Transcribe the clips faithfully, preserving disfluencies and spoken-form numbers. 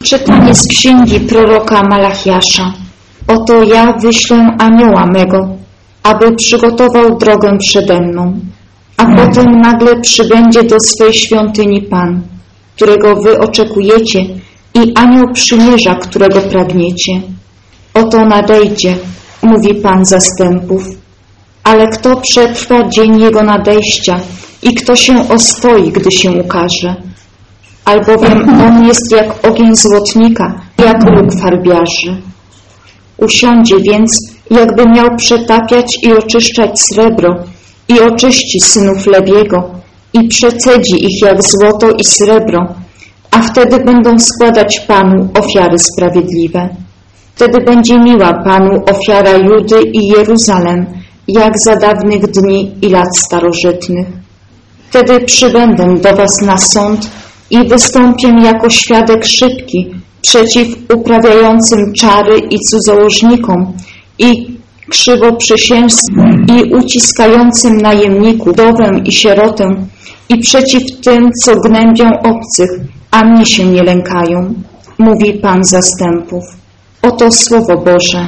Czytanie z księgi proroka Malachiasza. Oto ja wyślę anioła mego, aby przygotował drogę przede mną. A potem nagle przybędzie do swej świątyni Pan, którego wy oczekujecie, i anioł przymierza, którego pragniecie. Oto nadejdzie, mówi Pan zastępów. Ale kto przetrwa dzień jego nadejścia i kto się ostoi, gdy się ukaże? Albowiem on jest jak ogień złotnika, jak róg farbiarzy. Usiądzie więc, jakby miał przetapiać i oczyszczać srebro, i oczyści synów Lewiego, i przecedzi ich jak złoto i srebro, a wtedy będą składać Panu ofiary sprawiedliwe. Wtedy będzie miła Panu ofiara Judy i Jeruzalem, jak za dawnych dni i lat starożytnych. Wtedy przybędę do was na sąd i wystąpię jako świadek szybki przeciw uprawiającym czary i cudzołożnikom i krzywoprzysiężcom i uciskającym najemników, wdowę i sierotę i przeciw tym, co gnębią obcych, a mnie się nie lękają, mówi Pan zastępów. Oto Słowo Boże.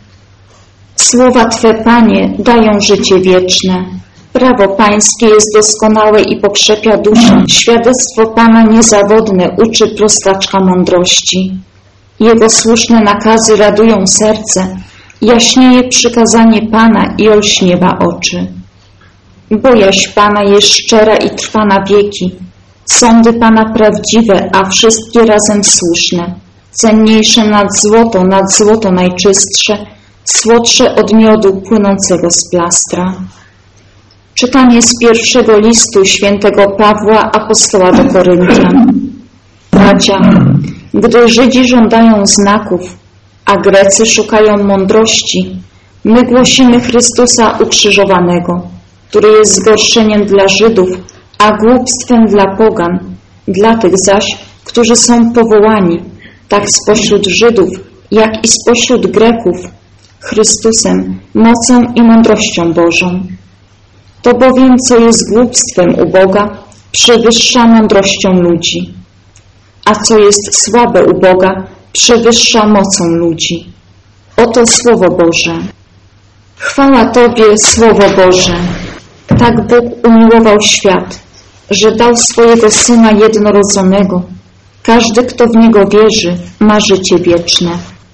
Słowa Twe, Panie, dają życie wieczne. Prawo Pańskie jest doskonałe i pokrzepia duszę. Świadectwo Pana niezawodne uczy prostaczka mądrości. Jego słuszne nakazy radują serce. Jaśnieje przykazanie Pana i olśniewa oczy. Bojaźń Pana jest szczera i trwa na wieki. Sądy Pana prawdziwe, a wszystkie razem słuszne. Cenniejsze nad złoto, nad złoto najczystsze, słodsze od miodu płynącego z plastra. Czytanie z pierwszego listu świętego Pawła, apostoła do Koryntian. Bracia, gdy Żydzi żądają znaków, a Grecy szukają mądrości, my głosimy Chrystusa ukrzyżowanego, który jest zgorszeniem dla Żydów, a głupstwem dla pogan, dla tych zaś, którzy są powołani, tak spośród Żydów, jak i spośród Greków, Chrystusem, mocą i mądrością Bożą. To bowiem, co jest głupstwem u Boga, przewyższa mądrością ludzi, a co jest słabe u Boga, przewyższa mocą ludzi. Oto Słowo Boże. Chwała Tobie, Słowo Boże. Tak Bóg umiłował świat, że dał swojego Syna jednorodzonego. Każdy, kto w Niego wierzy, ma życie wieczne.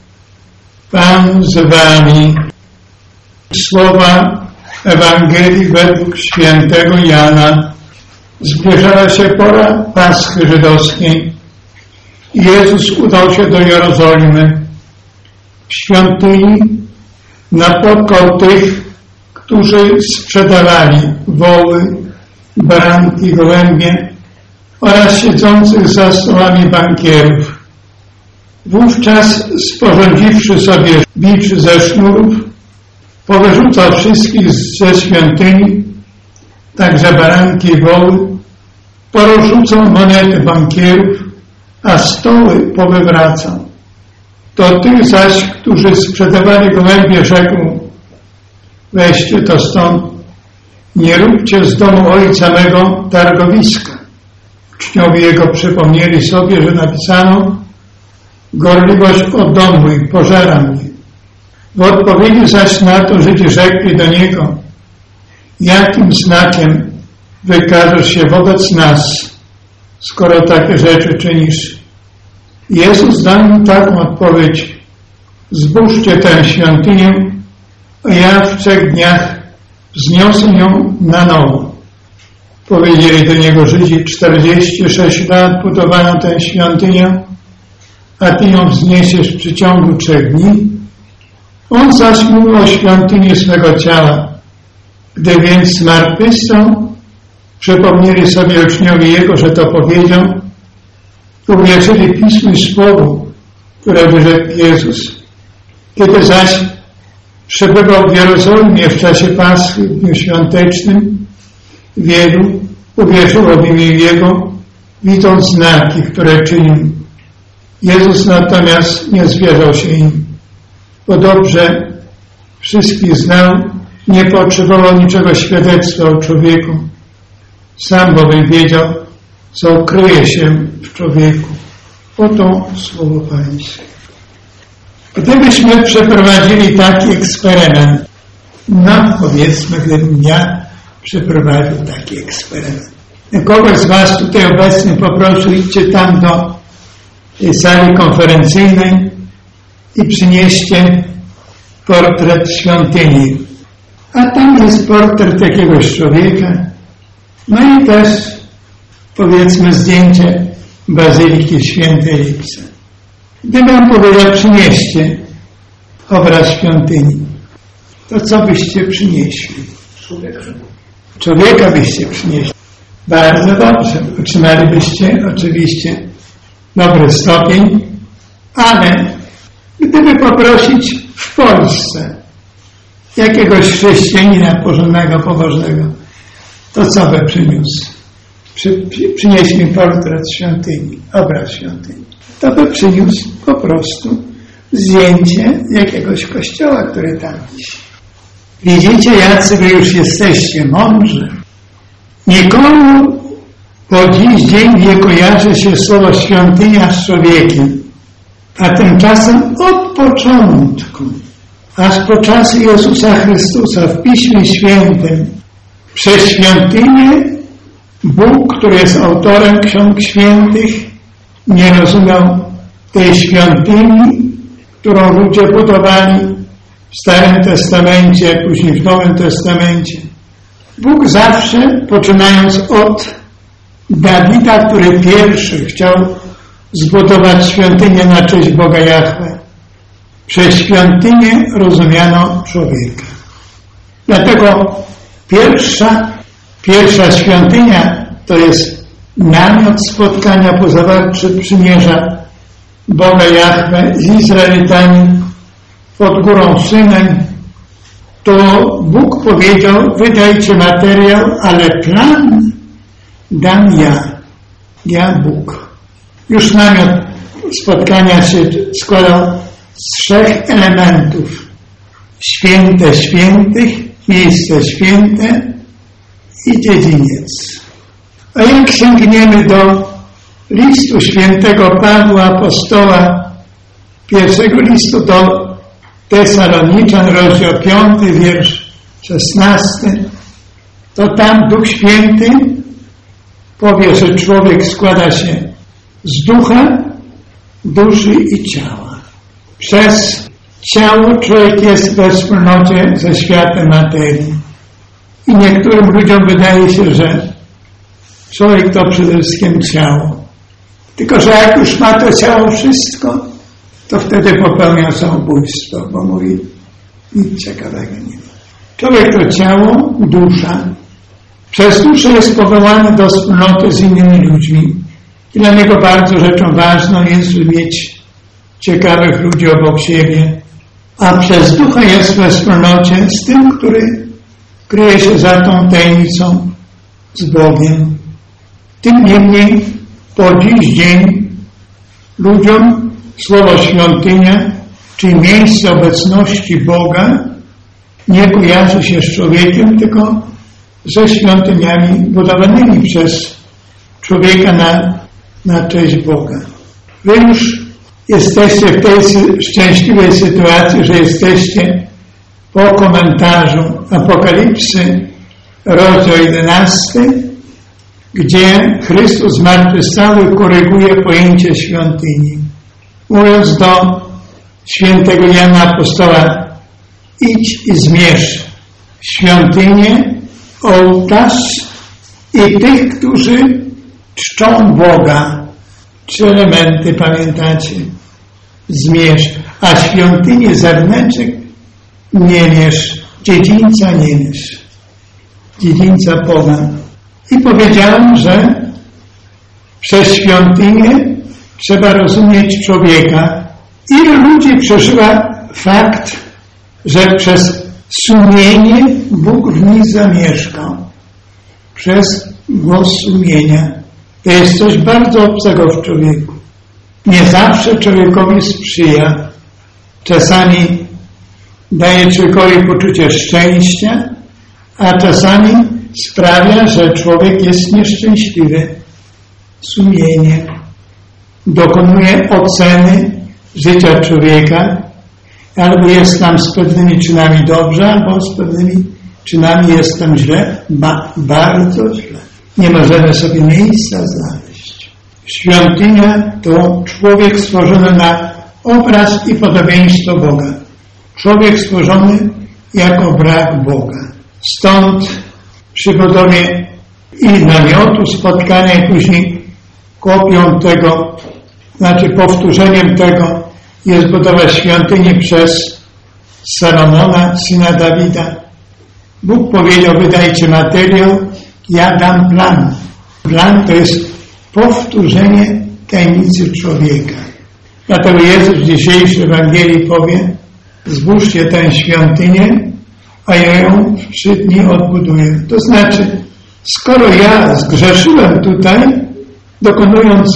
Pan z Wami. Słowa Ewangelii według świętego Jana. Zbliżała się pora Paschy żydowskiej. Jezus udał się do Jerozolimy. W świątyni napotkał tych, którzy sprzedawali woły, baranki, gołębie oraz siedzących za stołami bankierów. Wówczas, sporządziwszy sobie bicz ze sznurów, powyrzucał wszystkich ze świątyni, także baranki i woły, porozrzucał monety bankierów, a stoły powywracał. Do tych zaś, którzy sprzedawali gołębie, rzekł: weźcie to stąd, nie róbcie z domu ojca mego targowiska. Uczniowie jego przypomnieli sobie, że napisano: gorliwość o dom mój pożera mnie. W odpowiedzi zaś na to Żydzi rzekli do niego: jakim znakiem wykażesz się wobec nas, skoro takie rzeczy czynisz? Jezus dał im taką odpowiedź: zburzcie tę świątynię, a ja w trzech dniach wzniosę ją na nowo. Powiedzieli do niego Żydzi: czterdzieści sześć lat budowano tę świątynię, a ty ją wzniesiesz w przeciągu trzech dni? On zaś mówił o świątyni swego ciała. Gdy więc zmartwychwstał, przypomnieli sobie uczniowie jego, że to powiedział, uwierzyli Pismu i Słowu, które wyrzekł Jezus. Kiedy zaś przebywał w Jerozolimie w czasie Paschy, w dniu świątecznym, wielu uwierzyło w imię Jego, widząc znaki, które czynił. Jezus natomiast nie zwierzał się im, bo dobrze wszystkich znał, nie potrzebował niczego świadectwa o człowieku. Sam bowiem wiedział, co kryje się w człowieku. Oto słowo Pańskie. Gdybyśmy przeprowadzili taki eksperyment, no powiedzmy, gdybym ja przeprowadził taki eksperyment. Kogoś z Was tutaj obecnych poprosił, idźcie tam do tej sali konferencyjnej i przynieście portret świątyni. A tam jest portret jakiegoś człowieka, no i też powiedzmy zdjęcie Bazyliki Świętej Lipsy. Gdybym wam powiedział, przynieście obraz świątyni, to co byście przynieśli? Człowieka. Człowieka byście przynieśli. Bardzo dobrze. Otrzymalibyście oczywiście dobry stopień, ale gdyby poprosić w Polsce jakiegoś chrześcijanina porządnego, pobożnego, to co by przyniósł? Przy, przynieś mi portret świątyni, obraz świątyni. To by przyniósł po prostu zdjęcie jakiegoś kościoła, który tam wisi. Widzicie, jacy wy już jesteście mądrzy. Nikomu po dziś dzień nie kojarzy się słowo świątynia z człowiekiem, a tymczasem od początku, aż po czasy Jezusa Chrystusa w Piśmie Świętym, przez świątynię Bóg, który jest autorem Ksiąg Świętych, nie rozumiał tej świątyni, którą ludzie budowali w Starym Testamencie, później w Nowym Testamencie. Bóg zawsze, poczynając od Dawida, który pierwszy chciał zbudować świątynię na cześć Boga Jahwe, przez świątynię rozumiano człowieka. Dlatego pierwsza, pierwsza świątynia to jest namiot spotkania po zawarciu przymierza Boga Jahwe z Izraelitami pod górą Synaj. To Bóg powiedział, wydajcie materiał, ale plan dam ja, ja Bóg. Już namiot spotkania się składał z trzech elementów. Święte świętych, miejsce święte i dziedziniec. A jak sięgniemy do listu świętego Pawła Apostoła, pierwszego listu do Tesaloniczan, rozdział piąty, wiersz szesnasty, to tam Duch Święty powie, że człowiek składa się z ducha, duszy i ciała. Przez ciało człowiek jest we wspólnocie ze światem materii. I niektórym ludziom wydaje się, że człowiek to przede wszystkim ciało. Tylko że jak już ma to ciało wszystko, to wtedy popełnia samobójstwo, bo mówi, nic ciekawego nie ma. Człowiek to ciało, dusza. Przez duszę jest powołany do wspólnoty z innymi ludźmi. I dla niego bardzo rzeczą ważną jest mieć ciekawych ludzi obok siebie. A przez ducha jest we wspólnocie z tym, który kryje się za tą tajemnicą z Bogiem. Tym niemniej po dziś dzień ludziom słowo świątynia, czyli miejsce obecności Boga, nie kojarzy się z człowiekiem, tylko ze świątyniami budowanymi przez człowieka na, na cześć Boga. Wy już jesteście w tej szczęśliwej sytuacji, że jesteście po komentarzu Apokalipsy, rozdział jedenasty, gdzie Chrystus zmartwychwstały koryguje pojęcie świątyni. Mówiąc do świętego Jana Apostoła, idź i zmierz świątynię, ołtarz i tych, którzy czczą Boga. Trzy elementy, pamiętacie? Zmierz, a świątynię zewnętrznych nie mierz, dziedzińca nie mierz, dziedzińca pogan. I powiedziałem, że przez świątynię trzeba rozumieć człowieka. Ilu ludzi przeżywa fakt, że przez sumienie Bóg w nich zamieszkał. Przez głos sumienia. To jest coś bardzo obcego w człowieku. Nie zawsze człowiekowi sprzyja. Czasami daje człowiekowi poczucie szczęścia, a czasami sprawia, że człowiek jest nieszczęśliwy. Sumienie. dokonuje oceny życia człowieka, albo jest tam z pewnymi czynami dobrze, albo z pewnymi czynami jestem źle, ba, bardzo źle. Nie możemy sobie miejsca znaleźć. Świątynia to człowiek stworzony na obraz i podobieństwo Boga. Człowiek stworzony jako brak Boga. Stąd przy budowie i namiotu, spotkania i później kopią tego, znaczy powtórzeniem tego jest budowa świątyni przez Salomona, syna Dawida. Bóg powiedział, wydajcie materiał, ja dam plan. Plan to jest powtórzenie tajemnicy człowieka. Dlatego Jezus w dzisiejszej Ewangelii powie, zbóżcie tę świątynię, a ja ją w trzy dni odbuduję. To znaczy, skoro ja zgrzeszyłem tutaj, dokonując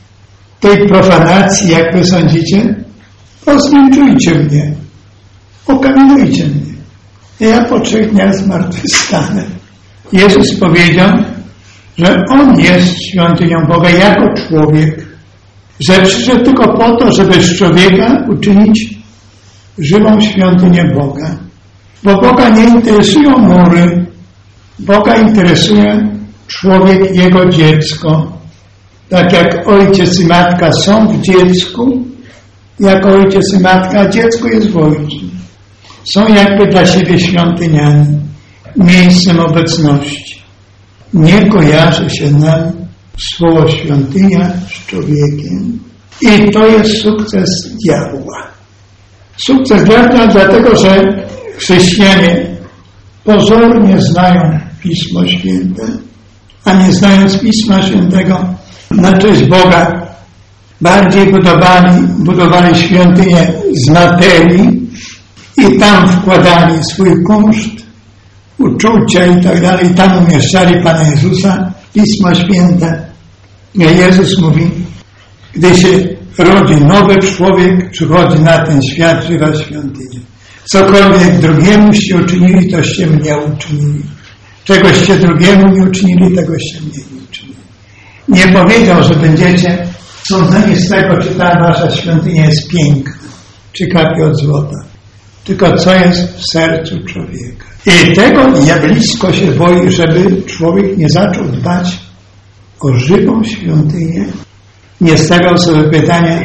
tej profanacji, jak wy sądzicie, to zliczujcie mnie, okamienujcie mnie. Ja po trzech dniach zmartwychwstanę. Jezus powiedział, że On jest świątynią Boga jako człowiek, że przyszedł tylko po to, żeby z człowieka uczynić żywą świątynię Boga. Bo Boga nie interesują mury, Boga interesuje człowiek, jego dziecko. Tak jak ojciec i matka są w dziecku, jak ojciec i matka, dziecko jest w ojcu. Są jakby dla siebie świątyniami, miejscem obecności. Nie kojarzy się nam słowo świątynia z człowiekiem. I to jest sukces diabła. Sukces diabła dlatego, że chrześcijanie pozornie znają Pismo Święte, a nie znając Pisma Świętego na cześć Boga bardziej budowali, budowali świątynię z materii i tam wkładali swój kunszt, uczucia i tak dalej. Tam umieszczali Pana Jezusa, Pismo Święte. I Jezus mówi, gdy się rodzi nowy człowiek, przychodzi na ten świat żywa świątynia. Cokolwiek drugiemu się uczynili, toście mnie uczynili. Czegoście drugiemu nie uczynili, tegoście mnie nie uczynili. Nie powiedział, że będziecie sądzeni z tego, czy ta wasza świątynia jest piękna, czy kapie od złota. Tylko co jest w sercu człowieka. I tego diablicko się boi, żeby człowiek nie zaczął dbać o żywą świątynię, nie stawiał sobie pytania,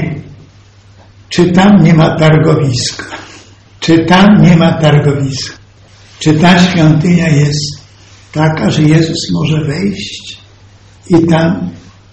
czy tam nie ma targowiska, czy tam nie ma targowiska, czy ta świątynia jest taka, że Jezus może wejść i tam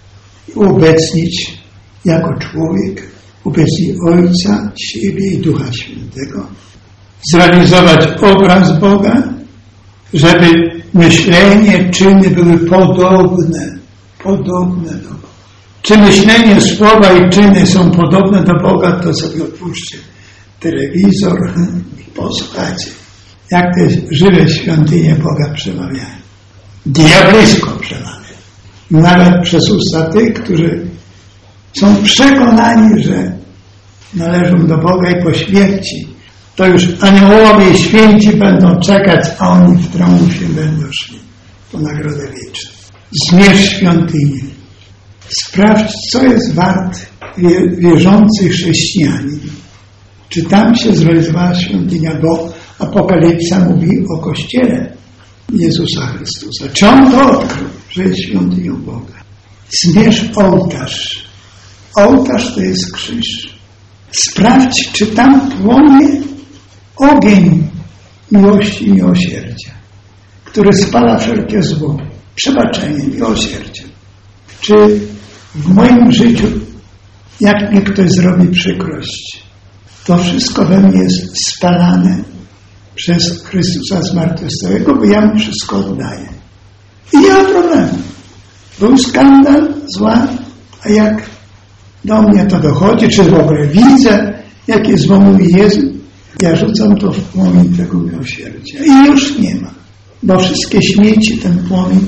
ubecnić jako człowiek, ubecnić Ojca, siebie i Ducha Świętego, zrealizować obraz Boga, żeby myślenie, czyny były podobne, podobne do Boga. Czy myślenie, słowa i czyny są podobne do Boga, to sobie odpuśćcie telewizor i posłuchajcie, jak te żywe świątynie Boga przemawiają. Diablisko przemawia. Nawet przez usta tych, którzy są przekonani, że należą do Boga i po śmierci to już aniołowie i święci będą czekać, a oni w triumfie będą szli po nagrodę wieczną. Zmierz świątynię. Sprawdź, co jest wart wierzący chrześcijanin. Czy tam się zrealizowała świątynia, bo Apokalipsa mówi o Kościele Jezusa Chrystusa. Czy on to odkrył, że jest świątynią Boga? Zmierz ołtarz. Ołtarz to jest krzyż. Sprawdź, czy tam płonie ogień miłości i miłosierdzia, który spala wszelkie zło, przebaczenie, miłosierdzie. Czy w moim życiu, jak mnie ktoś zrobi przykrość, to wszystko we mnie jest spalane przez Chrystusa zmartwychwstałego, bo ja mu wszystko oddaję. I nie ma problemu. Był skandal, zła, a jak do mnie to dochodzi, czy w ogóle widzę, jakie zło mówi Jezus, ja rzucam to w płomień tego miłosierdzia. I już nie ma. Bo wszystkie śmieci ten płomień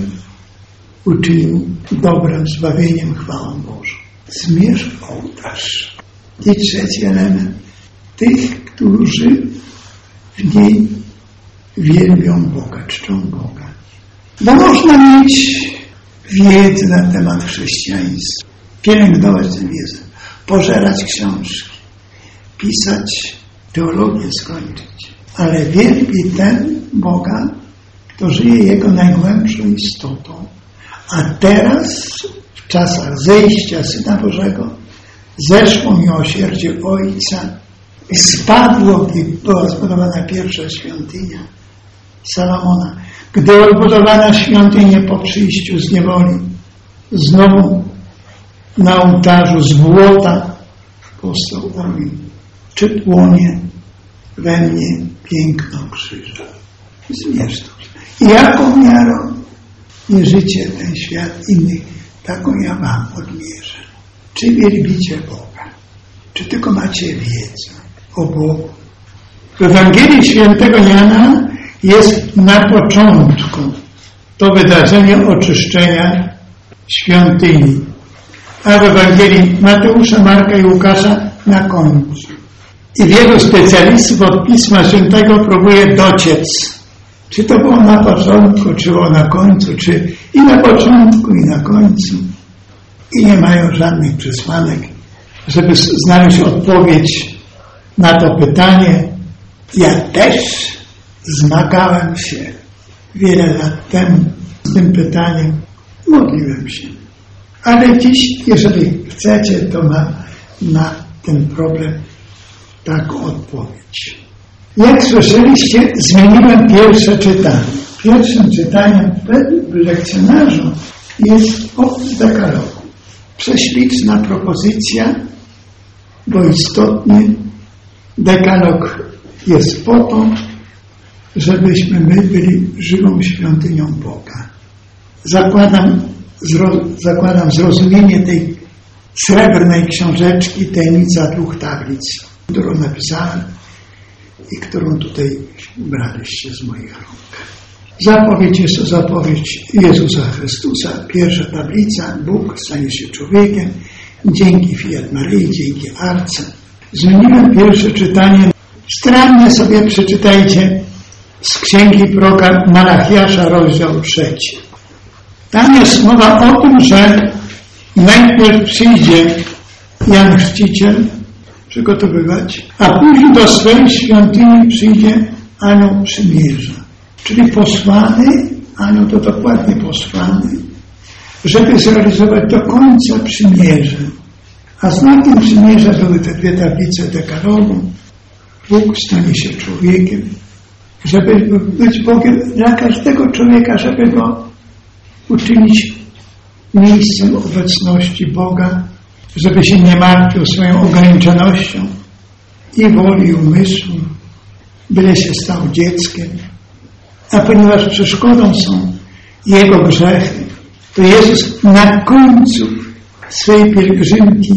uczynił dobrem, zbawieniem, chwałą Bożą. Zmierz ołtarz. I trzeci element. Tych, którzy w niej wielbią Boga, czczą Boga. Bo można mieć wiedzę na temat chrześcijaństwa. pielęgnować ten język, pożerać książki, pisać, teologię skończyć. Ale wielbi ten Boga, kto żyje Jego najgłębszą istotą. A teraz, w czasach zejścia Syna Bożego, zeszło miłosierdzie Ojca i spadło, gdy była zbudowana pierwsza świątynia Salomona. Gdy odbudowana świątynia po przyjściu z niewoli, znowu na ołtarzu z błota powstał ogień. Czy płonie we mnie piękno krzyża? Zmierz to. Jaką miarą mierzycie ten świat innych, taką ja wam odmierzę. Czy wielbicie Boga? Czy tylko macie wiedzę o Bogu? W Ewangelii Świętego Jana jest na początku to wydarzenie oczyszczenia świątyni, a w Ewangelii Mateusza, Marka i Łukasza na końcu. I wielu specjalistów od Pisma Świętego próbuje dociec, czy to było na początku, czy było na końcu, czy i na początku, i na końcu. I nie mają żadnych przesłanek, żeby znaleźć odpowiedź na to pytanie. Ja też zmagałem się wiele lat temu z tym pytaniem. Modliłem się. Ale dziś, jeżeli chcecie, to mam na ten problem taką odpowiedź. Jak słyszeliście, zmieniłem pierwsze czytanie. Pierwszym czytaniem w lekcjonarzu jest o dekalogu. Prześliczna propozycja, bo istotnie dekalog jest po to, żebyśmy my byli żywą świątynią Boga. Zakładam, zro, zakładam zrozumienie tej srebrnej książeczki Tajemnica dwóch tablic, którą napisałem i którą tutaj braliście z moich rąk. Zapowiedź jest to zapowiedź Jezusa Chrystusa. Pierwsza tablica, Bóg stanie się człowiekiem, dzięki Fiat Maryi, dzięki Arce. Zmieniłem pierwsze czytanie. Starannie sobie przeczytajcie z księgi proroka Malachiasza, rozdział trzeci. Tam jest mowa o tym, że najpierw przyjdzie Jan Chrzciciel przygotowywać, a później do swojej świątyni przyjdzie Anioł Przymierza. Czyli posłany, anioł to dokładnie posłany, żeby zrealizować do końca przymierze. A znakiem przymierza były te dwie tablice dekalogu. Bóg stanie się człowiekiem, żeby być Bogiem dla każdego człowieka, żeby go uczynić miejscem obecności Boga, żeby się nie martwił swoją ograniczonością i woli, i umysłu, byle się stał dzieckiem. A ponieważ przeszkodą są jego grzechy, to Jezus na końcu swojej pielgrzymki,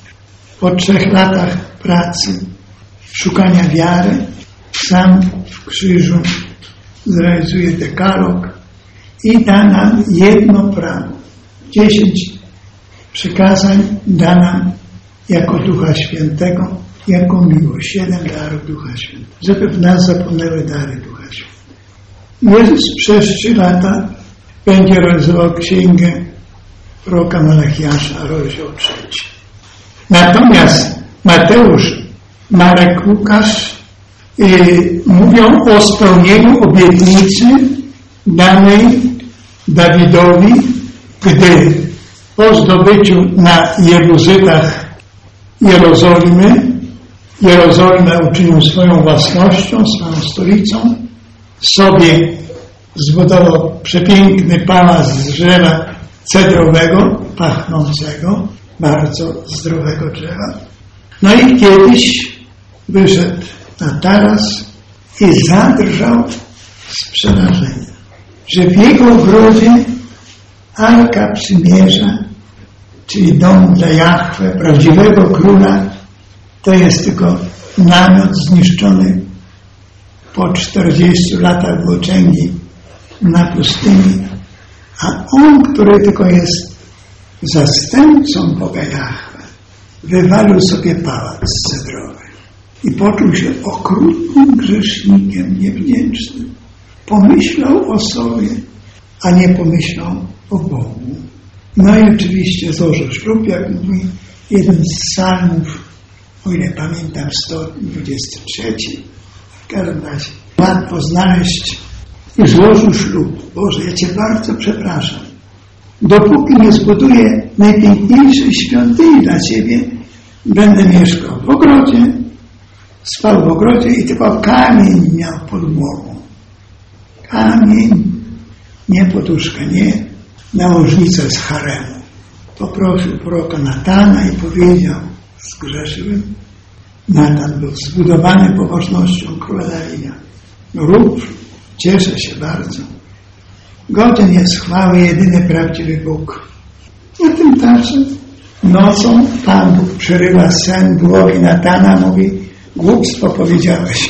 po trzech latach pracy, szukania wiary, sam w krzyżu zrealizuje dekalog i da nam jedno prawo. Dziesięć przykazań da nam jako Ducha Świętego, jako miłość. Siedem darów Ducha Świętego, żeby w nas zapłynęły dary Ducha Świętego. Jezus przez trzy lata będzie realizował księgę proroka Malachiasza, rozdział trzeci. Natomiast Mateusz, Marek, Łukasz yy, mówią o spełnieniu obietnicy danej Dawidowi, gdy po zdobyciu na Jebuzytach Jerozolimy, Jerozolimę uczynił swoją własnością, swoją stolicą, sobie zbudował przepiękny pałac z drzewa cedrowego, pachnącego, bardzo zdrowego drzewa. No i kiedyś wyszedł na taras i zadrżał z przerażenia, że w jego ogrodzie Arka Przymierza, czyli dom dla Jahwe, prawdziwego króla, to jest tylko namiot zniszczony po czterdziestu latach włóczęgi na pustyni, a on, który tylko jest zastępcą Boga Jahwe, wywalił sobie pałac cedrowy i poczuł się okrutnym grzesznikiem, niewdzięcznym. Pomyślał o sobie, a nie pomyślał o Bogu. No i oczywiście złożył ślub, jak mówi jeden z psalmów, o ile pamiętam, sto dwudziesty trzeci. W każdym razie łatwo znaleźć i złożył ślub. Boże, ja Cię bardzo przepraszam. Dopóki nie zbuduję najpiękniejszej świątyni dla Ciebie, będę mieszkał w ogrodzie, spał w ogrodzie i tylko kamień miał podłogą. Kamień, nie poduszkę, nie nałożnicę z haremu. Poprosił proroka Natana i powiedział, zgrzeszyłem. Natan był zbudowany pobożnością króla Dawida. Rób, cieszę się bardzo. Godzien jest chwały jedyny prawdziwy Bóg. I tymczasem nocą Pan Bóg przerywa sen głowie Natana, mówi, głupstwo powiedziałeś.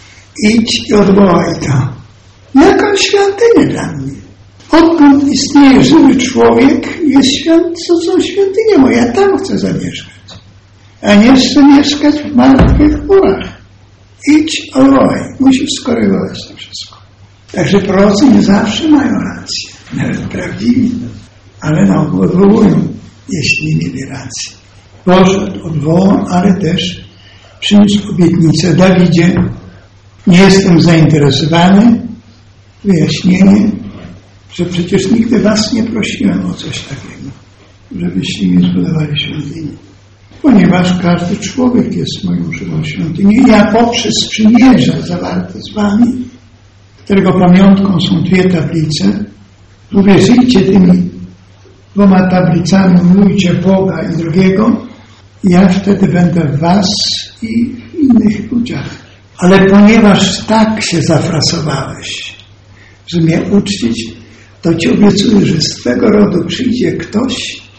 Idź i odwołaj to. Jaką świątynię dla mnie? Odkąd istnieje żywy człowiek, jest świąt, co są świątynie moje, ja tam chcę zamieszkać. A nie chcę mieszkać w martwych murach. Idź, odwołaj. Musisz skorygować to wszystko. Także prorocy nie zawsze mają rację. Nawet prawdziwi. Ale na ogół odwołują, jeśli nie mieli racji. Poszedł, odwołał, ale też przyniósł obietnicę Dawidzie. Nie jestem zainteresowany. Wyjaśnienie, że przecież nigdy was nie prosiłem o coś takiego, żebyście mi zbudowali świątynię. Ponieważ każdy człowiek jest moją żywą świątynią. Ja poprzez przymierze zawarte z wami, którego pamiątką są dwie tablice, uwierzyjcie tymi dwoma tablicami, milujcie Boga i drugiego, ja wtedy będę w was i w innych ludziach. Ale ponieważ tak się zafrasowałeś, że mnie uczcić, to ci obiecuję, że z twego rodu przyjdzie ktoś,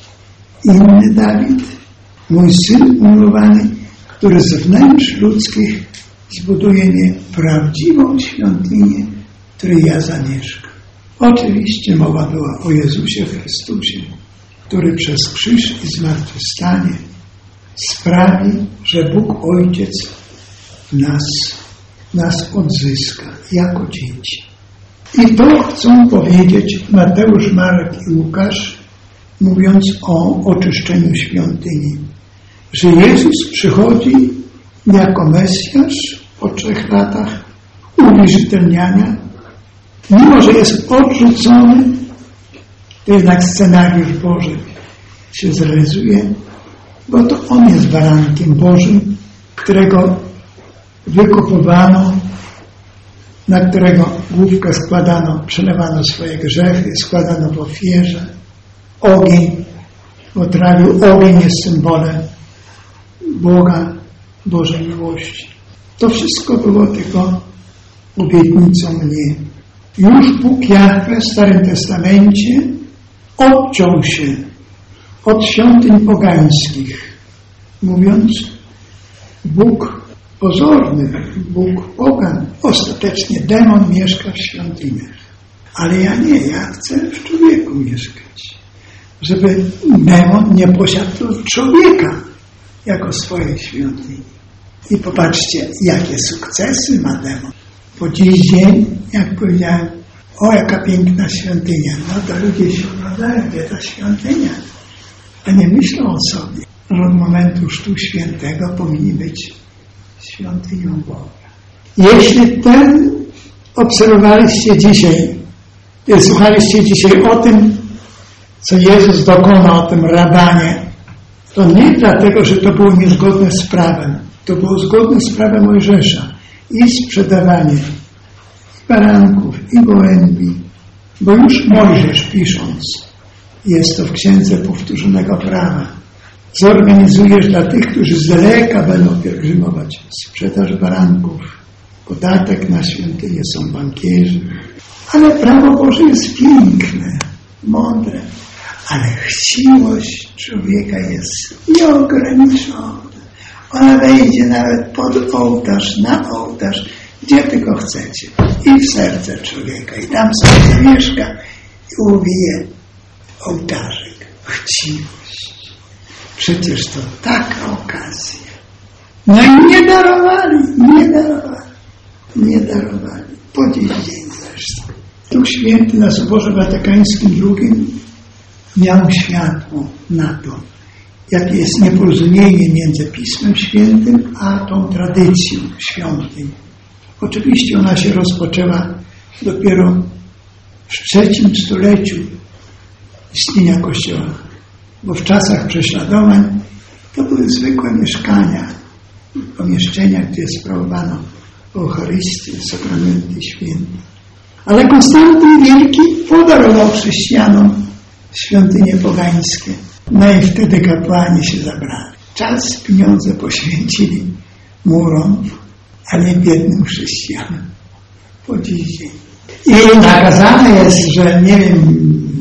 inny Dawid, mój syn umilowany, który z wnętrz ludzkich zbuduje mi prawdziwą świątynię, w której ja zamieszkam. Oczywiście mowa była o Jezusie Chrystusie, który przez krzyż i zmartwychwstanie sprawi, że Bóg Ojciec nas, nas odzyska jako dzieci. I to chcą powiedzieć Mateusz, Marek i Łukasz, mówiąc o oczyszczeniu świątyni. Że Jezus przychodzi jako Mesjasz po trzech latach uwierzytelniania. Mimo że jest odrzucony, to jednak scenariusz Boży się zrealizuje, bo to On jest barankiem Bożym, którego wykupowano, na którego główkę składano, przelewano swoje grzechy, składano w ofierze. Ogień, bo trawił ogień jest symbolem Boga, Bożej miłości. To wszystko było tylko obietnicą mnie. Już Bóg Jahwe w Starym Testamencie odciął się od świątyń pogańskich, mówiąc, Bóg pozorny, Bóg pogan, ostatecznie demon mieszka w świątyniach. Ale ja nie, ja chcę w człowieku mieszkać. Żeby demon nie posiadł człowieka jako swojej świątyni. I popatrzcie, jakie sukcesy ma demon. Po dziś dzień, jak powiedziałem, o jaka piękna świątynia. No to ludzie się oglądają, gdzie ta świątynia. A nie myślą o sobie, że od momentu Chrztu Świętego powinni być świątynią Boga. Jeśli ten obserwowaliście dzisiaj, słuchaliście dzisiaj o tym, co Jezus dokonał, o tym rabanie, to nie dlatego, że to było niezgodne z prawem. To było zgodne z prawem Mojżesza. I sprzedawanie i baranków, i gołębi. Bo już Mojżesz, pisząc, jest to w Księdze Powtórzonego Prawa, zorganizujesz dla tych, którzy z daleka będą pielgrzymować, sprzedaż baranków, podatek na świątynię, są bankierzy. Ale prawo Boże jest piękne, mądre, ale chciwość człowieka jest nieograniczona. Ona wejdzie nawet pod ołtarz, na ołtarz, gdzie tylko chcecie. I w serce człowieka. I tam sobie mieszka i uwije ołtarzyk. Chciwość. Przecież to taka okazja. No i nie darowali, nie darowali, nie darowali. Po dziś dzień zresztą. Duch Święty na Soborze Watykańskim drugim miał światło na to, jakie jest nieporozumienie między Pismem Świętym a tą tradycją świątyń. Oczywiście ona się rozpoczęła dopiero w trzecim stuleciu istnienia Kościoła, bo w czasach prześladowań to były zwykłe mieszkania, pomieszczenia, gdzie sprawowano Eucharystię, sakramenty święte. Ale Konstantyn Wielki podarował chrześcijanom świątynie pogańskie. No i wtedy kapłani się zabrali. Czas, pieniądze poświęcili murom, a nie biednym chrześcijanom. Po dziś dzień. I nakazane jest, że nie wiem,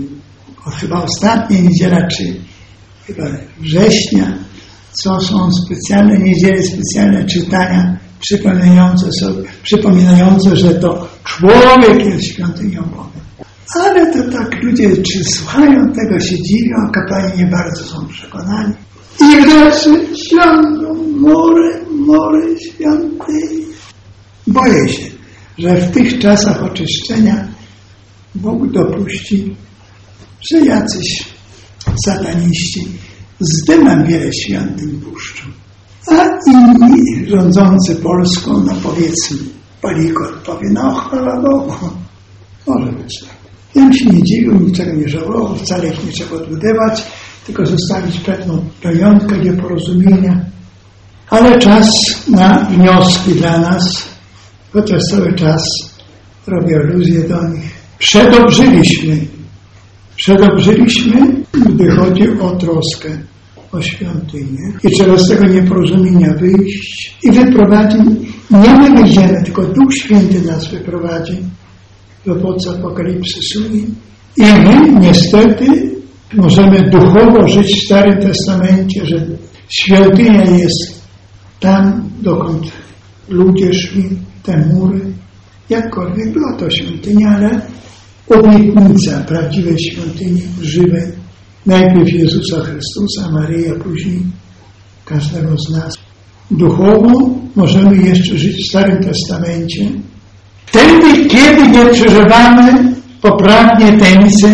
chyba ostatnia niedziela, czy chyba września, co są specjalne niedziele, specjalne czytania przypominające, sobie, przypominające, że to człowiek jest świątynią Boga. Ale to tak ludzie, czy słuchają tego, się dziwią, a kapłani nie bardzo są przekonani. I wreszcie ciągną mury, mury świątyni. Boję się, że w tych czasach oczyszczenia Bóg dopuści, że jacyś sataniści z dymem wiele świątyń puszczą. A inni rządzący Polską, no powiedzmy, Palikot powie, no chwała Bogu. Może być tak. Ja bym się nie dziwił, niczego nie żałował, wcale ich nie trzeba odbudować, tylko zostawić pewną pamiątkę nieporozumienia. Ale czas na wnioski dla nas, chociaż cały czas robię aluzję do nich. Przedobrzyliśmy, przedobrzyliśmy, gdy chodzi o troskę o świątynię i trzeba z tego nieporozumienia wyjść i wyprowadzić. Nie my wyjdziemy, tylko Duch Święty nas wyprowadzi do mocy Apokalipsy Suni. I my niestety możemy duchowo żyć w Starym Testamencie, że świątynia jest tam, dokąd ludzie szli, te mury. Jakkolwiek była to świątynia, ale obietnica prawdziwej świątyni, żywej. Najpierw Jezusa Chrystusa, Maryi, a później każdego z nas. Duchowo możemy jeszcze żyć w Starym Testamencie. Wtedy, kiedy nie przeżywamy poprawnie tajemnicy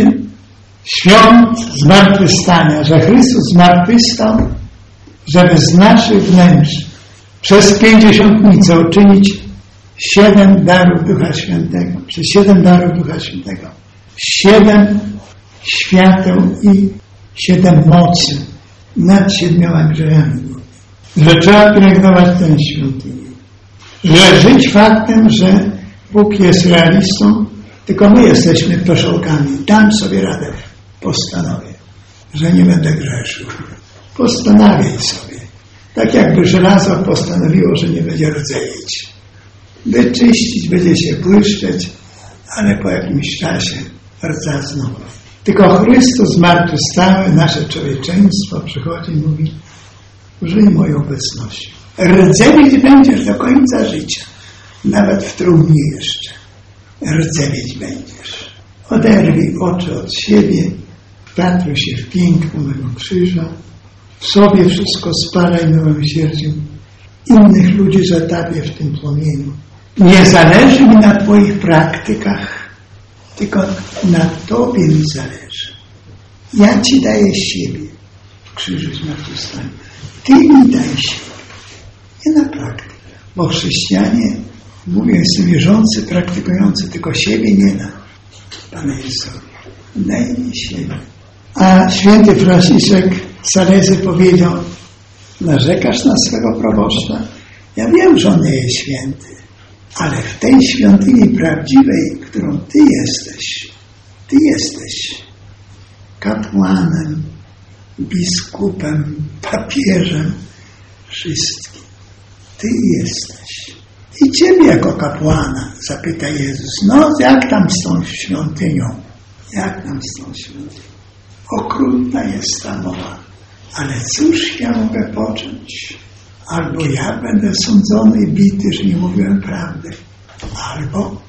świąt zmartwychwstania, że Chrystus zmartwychwstał, żeby z naszych wnętrz przez pięćdziesiątnicę uczynić siedem darów Ducha Świętego, przez siedem darów Ducha Świętego, siedem świateł i siedem mocy nad siedmioma grzechami. Że trzeba pielęgnować tę świątynię. Że żyć faktem, że Bóg jest realistą, tylko my jesteśmy proszołkami. Dam sobie radę. Postanowię, że nie będę grzeszył. Postanawiaj sobie. Tak jakby żelazo postanowiło, że nie będzie rdzewieć. Wyczyścić, będzie się błyszczeć, ale po jakimś czasie rdza znowu. Tylko Chrystus zmartwychwstały, nasze człowieczeństwo przychodzi i mówi: użyj mojej obecności. Rdzewieć będziesz do końca życia. Nawet w trumnie jeszcze. Rdzewieć będziesz. Oderwij oczy od siebie, wpatruj się w piękno mego krzyża, w sobie wszystko spalaj miłosierdziem, innych ludzi zatapię w tym płomieniu. Nie zależy mi na twoich praktykach, tylko na Tobie mi zależy. Ja Ci daję siebie w krzyżu zmartwychwstania. Ty mi daj siebie. Nie na praktykę. Bo chrześcijanie mówią, jestem wierzący, praktykujący, tylko siebie nie da. Pana Jezusa. Daj mi siebie. A święty Franciszek Salezy powiedział: narzekasz na swego proboszcza? Ja wiem, że on nie jest święty. Ale w tej świątyni prawdziwej, którą Ty jesteś, Ty jesteś kapłanem, biskupem, papieżem, wszystkim. Ty jesteś. I Ciebie jako kapłana zapyta Jezus: no jak tam z tą świątynią? Jak tam z tą świątynią? Okrutna jest ta mowa. Ale cóż ja mogę począć? Albo ja będę sądzony i bity, że nie mówiłem prawdy. Albo